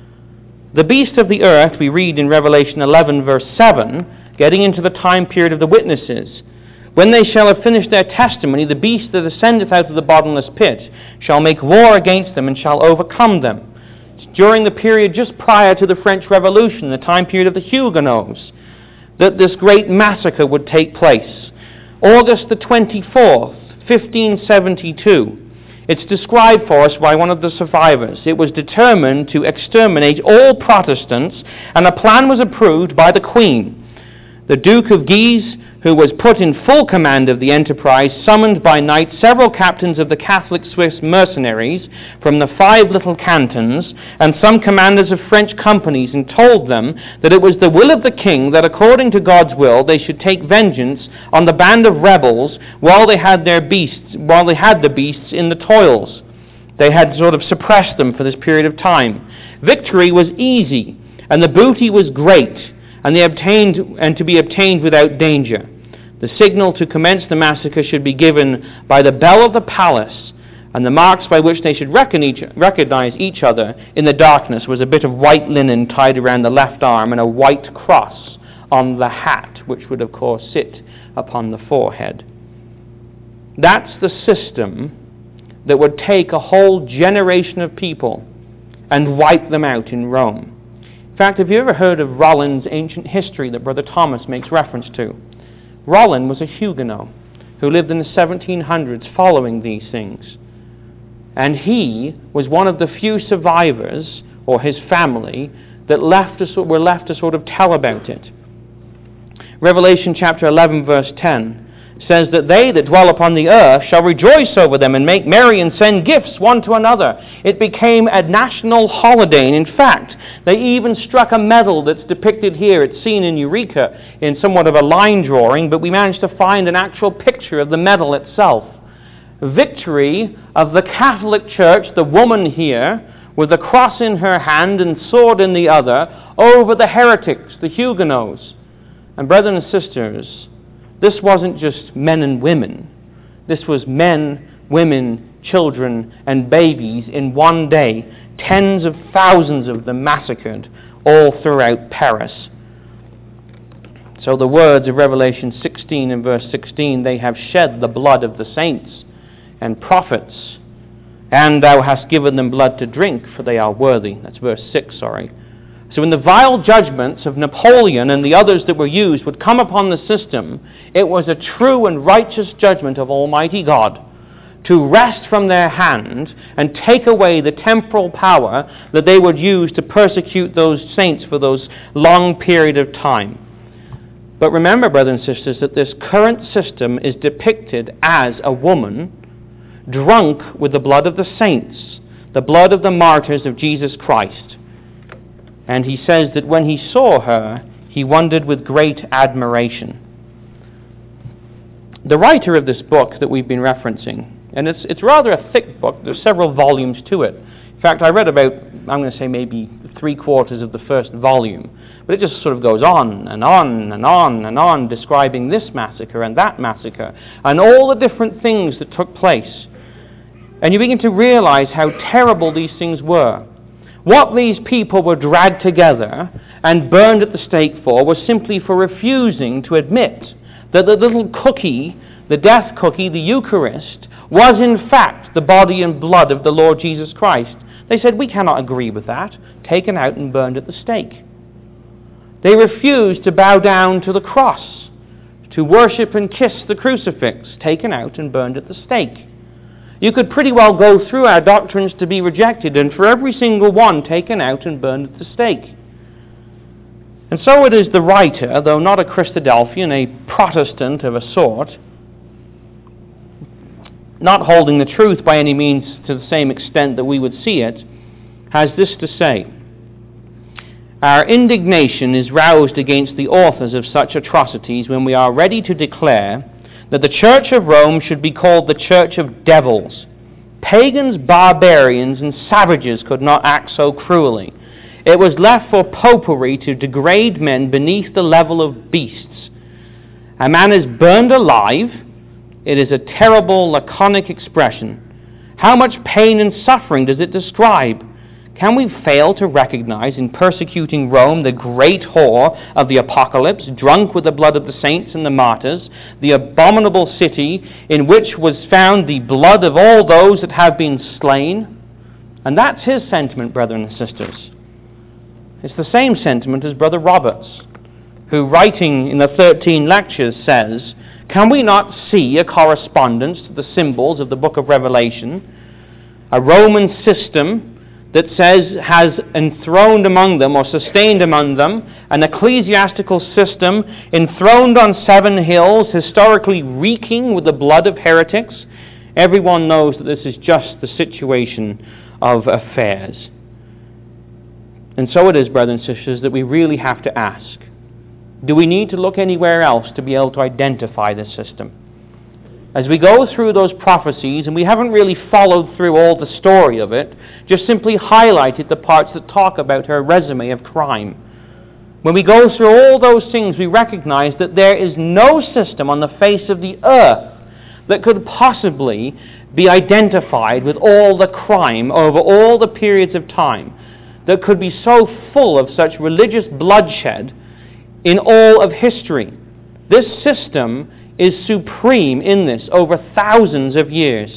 The beast of the earth, we read in Revelation eleven, verse seven, getting into the time period of the witnesses. When they shall have finished their testimony, the beast that ascendeth out of the bottomless pit shall make war against them and shall overcome them. During the period just prior to the French Revolution, the time period of the Huguenots, that this great massacre would take place. August the twenty-fourth, fifteen seventy-two. It's described for us by one of the survivors. It was determined to exterminate all Protestants, and a plan was approved by the Queen. The Duke of Guise, who was put in full command of the enterprise, summoned by night several captains of the Catholic Swiss mercenaries from the five little cantons and some commanders of French companies, and told them that it was the will of the king that according to God's will they should take vengeance on the band of rebels while they had their beasts, while they had the beasts in the toils. They had sort of suppressed them for this period of time. Victory was easy, and the booty was great, and they obtained and to be obtained without danger. The signal to commence the massacre should be given by the bell of the palace, and the marks by which they should reckon each, recognize each other in the darkness was a bit of white linen tied around the left arm and a white cross on the hat, which would of course sit upon the forehead. That's the system that would take a whole generation of people and wipe them out in Rome. In fact, have you ever heard of Rollin's ancient history that Brother Thomas makes reference to? Rollin was a Huguenot who lived in the seventeen hundreds following these things. And he was one of the few survivors, or his family, that left to, were left to sort of tell about it. Revelation chapter eleven, verse ten says that they that dwell upon the earth shall rejoice over them and make merry and send gifts one to another. It became a national holiday, and in fact, they even struck a medal that's depicted here. It's seen in Eureka in somewhat of a line drawing, but we managed to find an actual picture of the medal itself. Victory of the Catholic Church, the woman here, with a cross in her hand and sword in the other, over the heretics, the Huguenots. And brothers and sisters, this wasn't just men and women. This was men, women, children, and babies in one day. Tens of thousands of them massacred all throughout Paris. So the words of Revelation sixteen and verse sixteen, they have shed the blood of the saints and prophets, and thou hast given them blood to drink, for they are worthy. That's verse six, sorry. So when the vile judgments of Napoleon and the others that were used would come upon the system, it was a true and righteous judgment of Almighty God to wrest from their hand and take away the temporal power that they would use to persecute those saints for those long period of time. But remember, brothers and sisters, that this current system is depicted as a woman drunk with the blood of the saints, the blood of the martyrs of Jesus Christ. And he says that when he saw her, he wondered with great admiration. The writer of this book that we've been referencing, and it's it's rather a thick book, there's several volumes to it. In fact, I read about, I'm going to say maybe three quarters of the first volume, but it just sort of goes on and on and on and on, describing this massacre and that massacre, and all the different things that took place. And you begin to realize how terrible these things were. What these people were dragged together and burned at the stake for was simply for refusing to admit that the little cookie, the death cookie, the Eucharist, was in fact the body and blood of the Lord Jesus Christ. They said, we cannot agree with that. Taken out and burned at the stake. They refused to bow down to the cross, to worship and kiss the crucifix. Taken out and burned at the stake. You could pretty well go through our doctrines to be rejected, and for every single one taken out and burned at the stake. And so it is the writer, though not a Christadelphian, a Protestant of a sort, not holding the truth by any means to the same extent that we would see it, has this to say: our indignation is roused against the authors of such atrocities when we are ready to declare that the Church of Rome should be called the Church of Devils. Pagans, barbarians, and savages could not act so cruelly. It was left for popery to degrade men beneath the level of beasts. A man is burned alive. It is a terrible, laconic expression. How much pain and suffering does it describe? Can we fail to recognize in persecuting Rome the great whore of the Apocalypse, drunk with the blood of the saints and the martyrs, the abominable city in which was found the blood of all those that have been slain? And that's his sentiment, brethren and sisters. It's the same sentiment as Brother Roberts, who, writing in the thirteen lectures, says, can we not see a correspondence to the symbols of the book of Revelation? A Roman system that says has enthroned among them or sustained among them an ecclesiastical system enthroned on seven hills, historically reeking with the blood of heretics. Everyone knows that this is just the situation of affairs. And so it is, brothers and sisters, that we really have to ask, do we need to look anywhere else to be able to identify this system? As we go through those prophecies, and we haven't really followed through all the story of it, just simply highlighted the parts that talk about her resume of crime. When we go through all those things, we recognize that there is no system on the face of the earth that could possibly be identified with all the crime over all the periods of time, that could be so full of such religious bloodshed in all of history. This system is supreme in this over thousands of years.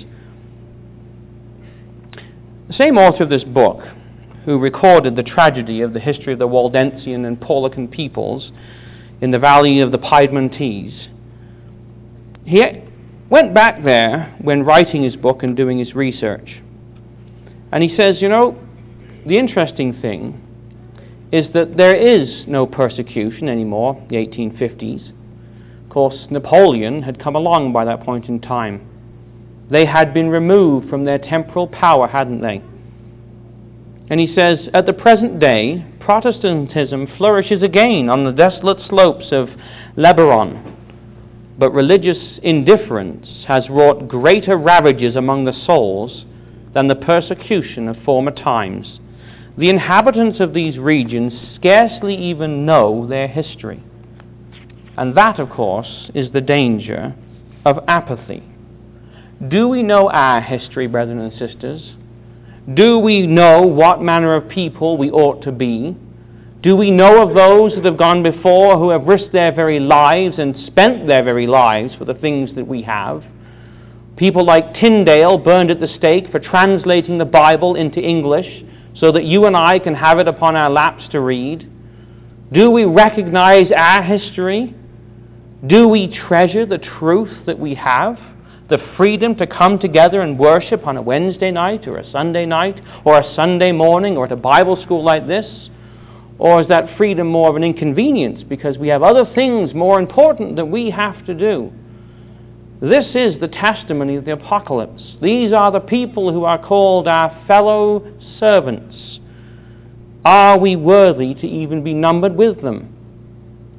The same author of this book, who recorded the tragedy of the history of the Waldensian and Paulican peoples in the valley of the Piedmontese, he went back there when writing his book and doing his research. And he says, you know, the interesting thing is that there is no persecution anymore, the eighteen fifties. Of course, Napoleon had come along by that point in time. They had been removed from their temporal power, hadn't they? And he says, at the present day, Protestantism flourishes again on the desolate slopes of Lebanon, but religious indifference has wrought greater ravages among the souls than the persecution of former times. The inhabitants of these regions scarcely even know their history. And that, of course, is the danger of apathy. Do we know our history, brethren and sisters? Do we know what manner of people we ought to be? Do we know of those that have gone before who have risked their very lives and spent their very lives for the things that we have? People like Tyndale burned at the stake for translating the Bible into English so that you and I can have it upon our laps to read. Do we recognize our history? Do we treasure the truth that we have? The freedom to come together and worship on a Wednesday night or a Sunday night or a Sunday morning or at a Bible school like this? Or is that freedom more of an inconvenience because we have other things more important that we have to do? This is the testimony of the Apocalypse. These are the people who are called our fellow servants. Are we worthy to even be numbered with them?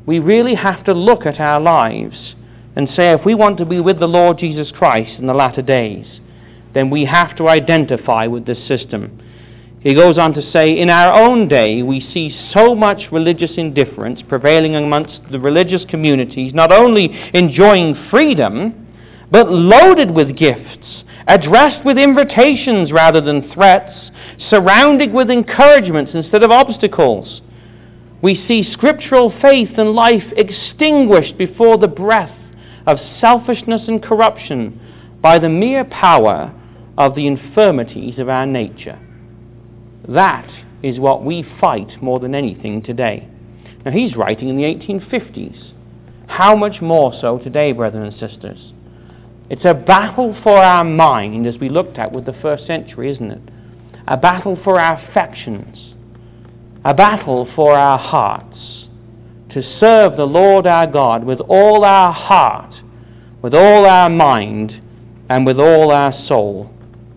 we really have to look at our lives and say, if we want to be with the Lord Jesus Christ in the latter days, then we have to identify with this system. He goes on to say, in our own day, we see so much religious indifference prevailing amongst the religious communities, not only enjoying freedom, but loaded with gifts, addressed with invitations rather than threats, surrounded with encouragements instead of obstacles. We see scriptural faith and life extinguished before the breath of selfishness and corruption by the mere power of the infirmities of our nature. That is what we fight more than anything today. Now, he's writing in the eighteen fifties. How much more so today, brethren and sisters? It's a battle for our mind, as we looked at with the first century, isn't it? A battle for our affections. A battle for our hearts. To serve the Lord our God with all our heart, with all our mind, and with all our soul.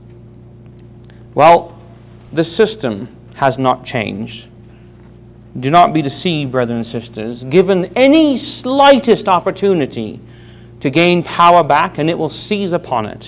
Well, the system has not changed. Do not be deceived, brethren and sisters. Given any slightest opportunity to gain power back, and it will seize upon it.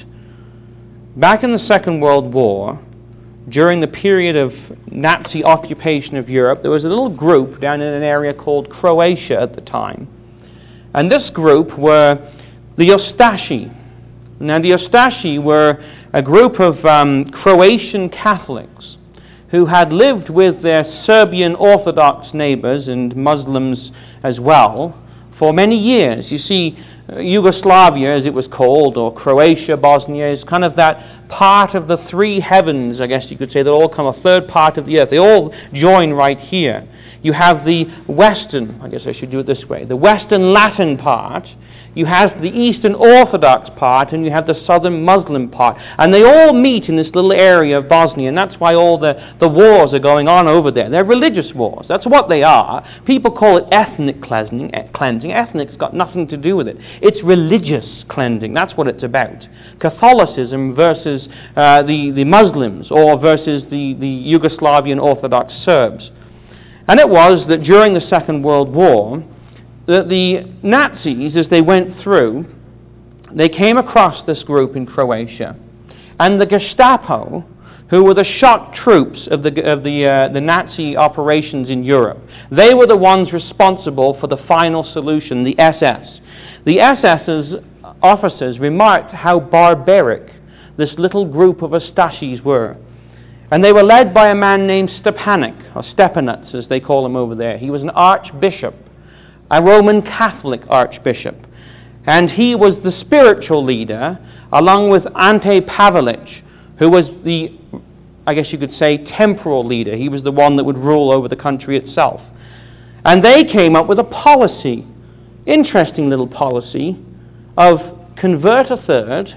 Back in the Second World War, during the period of Nazi occupation of Europe, there was a little group down in an area called Croatia at the time. And this group were the Ustashi. Now, the Ustashi were a group of um, Croatian Catholics who had lived with their Serbian Orthodox neighbors and Muslims as well for many years. You see, Yugoslavia, as it was called, or Croatia, Bosnia, is kind of that part of the three heavens, I guess you could say, that all come, a third part of the earth. They all join right here. You have the Western, I guess I should do it this way, the Western Latin part, you have the Eastern Orthodox part, and you have the Southern Muslim part. And they all meet in this little area of Bosnia, and that's why all the, the wars are going on over there. They're religious wars. That's what they are. People call it ethnic cleansing. cleansing. Ethnic's got nothing to do with it. It's religious cleansing. That's what it's about. Catholicism versus uh, the, the Muslims, or versus the, the Yugoslavian Orthodox Serbs. And it was that during the Second World War, that the Nazis, as they went through, they came across this group in Croatia, and the Gestapo, who were the shock troops of the of the uh, the Nazi operations in Europe, they were the ones responsible for the final solution, the S S. The SS's officers remarked how barbaric this little group of Ustashis were, and they were led by a man named Stepanek, or Stepanitz as they call him over there. He was an archbishop, a Roman Catholic archbishop, and he was the spiritual leader, along with Ante Pavelic, who was the, I guess you could say, temporal leader. He was the one that would rule over the country itself. And they came up with a policy, interesting little policy, of convert a third,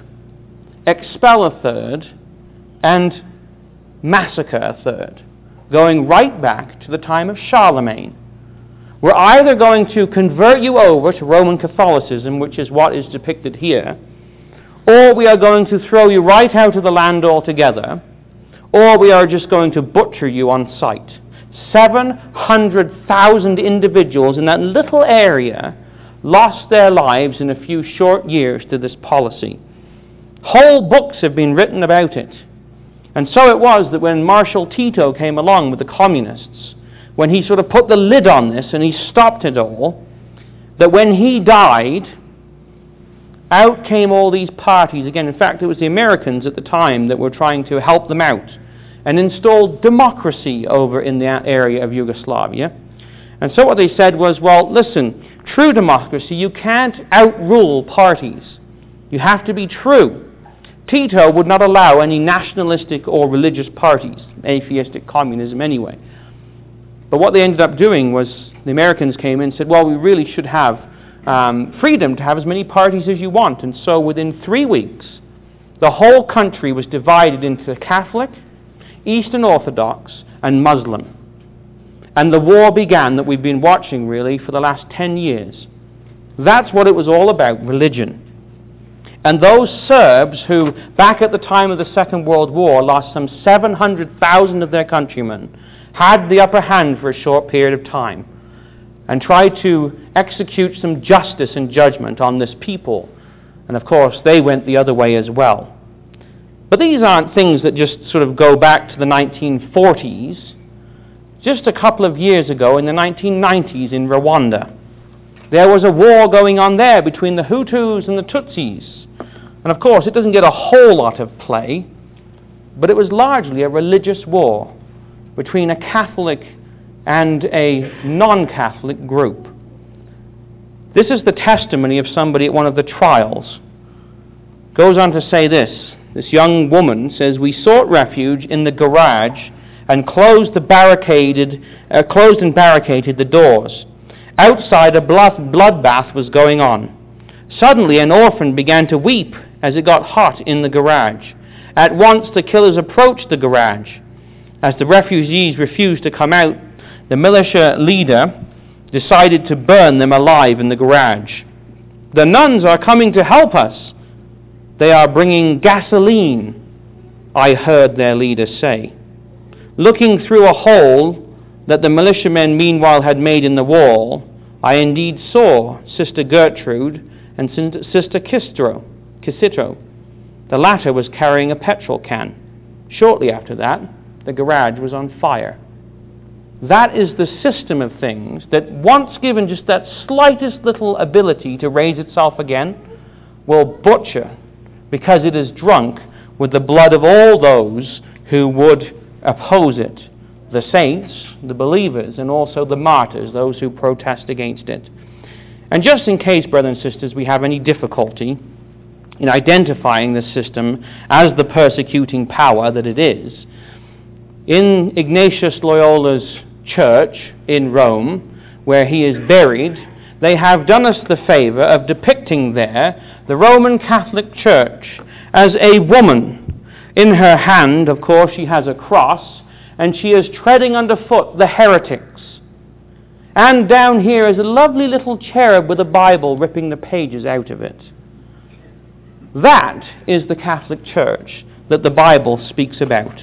expel a third, and massacre a third, going right back to the time of Charlemagne. We're either going to convert you over to Roman Catholicism, which is what is depicted here, or we are going to throw you right out of the land altogether, or we are just going to butcher you on sight. seven hundred thousand individuals in that little area lost their lives in a few short years to this policy. Whole books have been written about it. And so it was that when Marshal Tito came along with the communists, when he sort of put the lid on this and he stopped it all, that when he died, out came all these parties. Again, in fact, it was the Americans at the time that were trying to help them out and installed democracy over in that area of Yugoslavia. And so what they said was, well, listen, true democracy, you can't outrule parties. You have to be true. Tito would not allow any nationalistic or religious parties, atheistic communism anyway. But what they ended up doing was the Americans came in and said, well, we really should have um, freedom to have as many parties as you want. And so within three weeks, the whole country was divided into Catholic, Eastern Orthodox, and Muslim. And the war began that we've been watching, really, for the last ten years. That's what it was all about, religion. And those Serbs who, back at the time of the Second World War, lost some seven hundred thousand of their countrymen, had the upper hand for a short period of time. and try to execute some justice and judgment on this people. And of course, they went the other way as well. But these aren't things that just sort of go back to the nineteen forties. Just a couple of years ago, in the nineteen nineties in Rwanda, there was a war going on there between the Hutus and the Tutsis. And of course, it doesn't get a whole lot of play, but it was largely a religious war between a Catholic and a non-Catholic group. This is the testimony of somebody at one of the trials. Goes on to say this. This young woman says, "We sought refuge in the garage and closed the barricaded, uh, closed and barricaded the doors. Outside, a blood bloodbath was going on. Suddenly, an orphan began to weep as it got hot in the garage. At once, the killers approached the garage. As the refugees refused to come out, the militia leader decided to burn them alive in the garage. The nuns are coming to help us. They are bringing gasoline," I heard their leader say. Looking through a hole that the militiamen meanwhile had made in the wall, I indeed saw Sister Gertrude and Sister Kistro, Kisitro. The latter was carrying a petrol can. Shortly after that, the garage was on fire. That is the system of things that, once given just that slightest little ability to raise itself again, will butcher, because it is drunk with the blood of all those who would oppose it, the saints, the believers, and also the martyrs, those who protest against it. And just in case, brothers and sisters, we have any difficulty in identifying this system as the persecuting power that it is, in Ignatius Loyola's church in Rome, where he is buried, they have done us the favor of depicting there the Roman Catholic Church as a woman. In her hand, of course, she has a cross, and she is treading underfoot the heretics. And down here is a lovely little cherub with a Bible ripping the pages out of it. That is the Catholic Church that the Bible speaks about.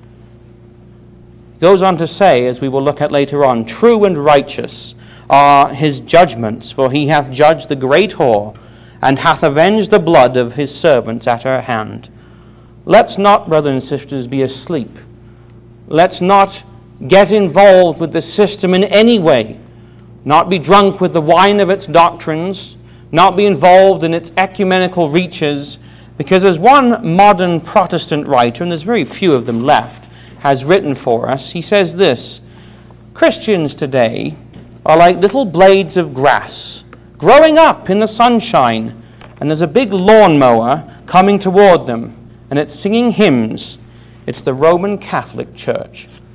Goes on to say, as we will look at later on, "True and righteous are his judgments, for he hath judged the great whore, and hath avenged the blood of his servants at her hand." Let's not, brothers and sisters, be asleep. Let's not get involved with the system in any way, not be drunk with the wine of its doctrines, not be involved in its ecumenical reaches, because as one modern Protestant writer, and there's very few of them left, has written for us, he says this: Christians today are like little blades of grass growing up in the sunshine, and there's a big lawnmower coming toward them, and it's singing hymns. It's the Roman Catholic Church.